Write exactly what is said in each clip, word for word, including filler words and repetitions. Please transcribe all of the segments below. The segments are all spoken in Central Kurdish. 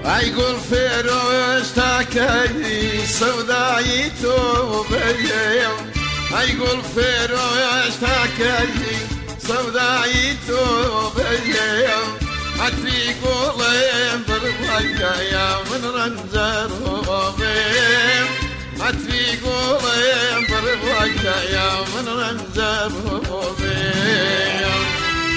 يقول فيروز تاكي سوداي توبي يقول فيروز تاكي سوداي توبي حتى يقولين برضايا من رنزر وبيم حتى يقولين برضايا من رنزر وبيم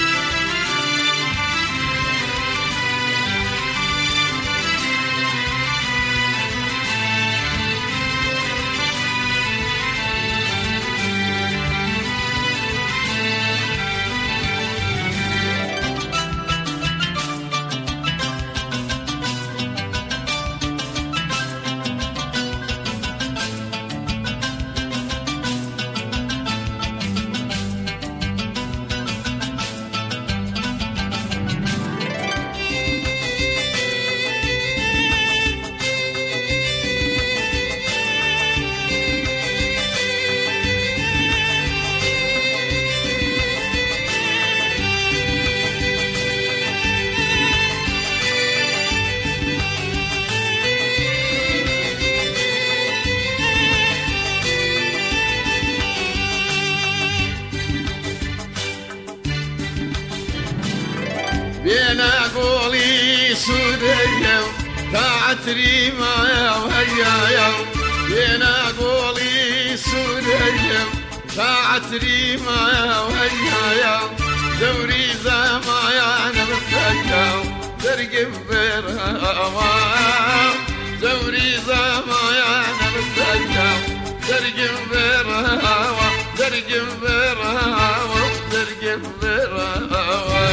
بين قولي سوريا تعتري ما وهيا بين قولي سوريا تعتري ما وهيا دوري زمايا نبتكا ترقب برهوا دوري زمايا نبتكا ترقب برهوا ترقب برهوا ترقب برهوا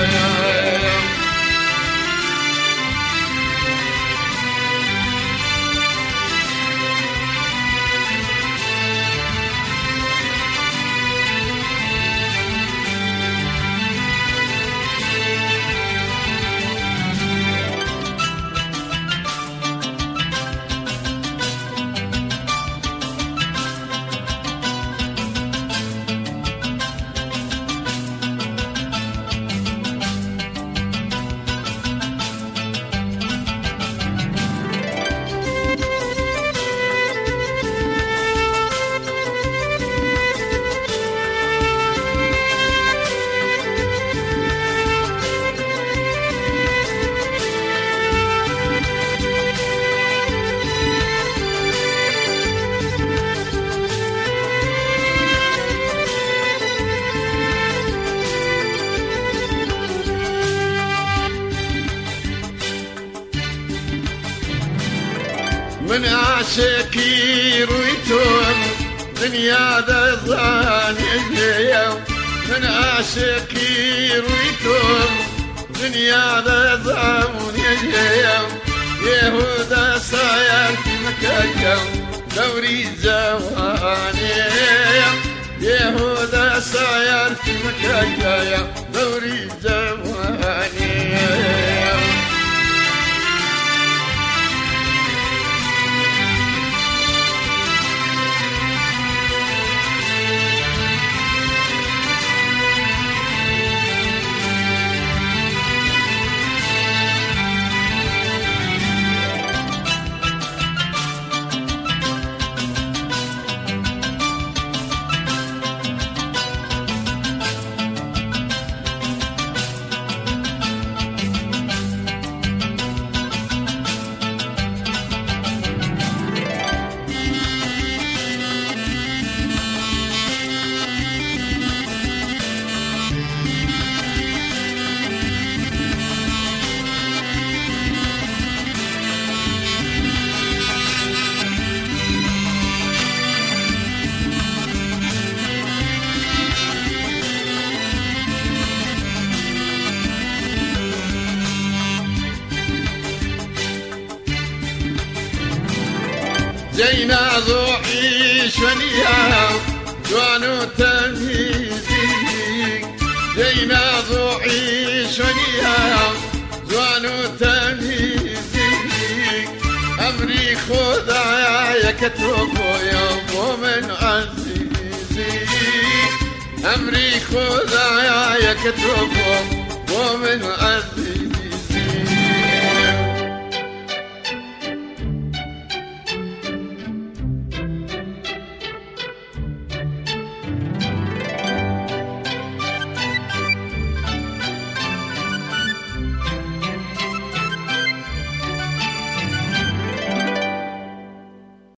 من عاشقي رويتون دنيا ذا من عاشقي رويتون دنيا ذا يهودا ساير في مكة دوري زواني يهودا ساير في مكة دوري زواني جينا ضوحي شنيا جوانو تميزي جينا ضوحي شنيا جوانو تميزي أمري خدايا يكتبو يا مؤمن عزيزي أمري خدايا يكتبو مؤمن عزيزي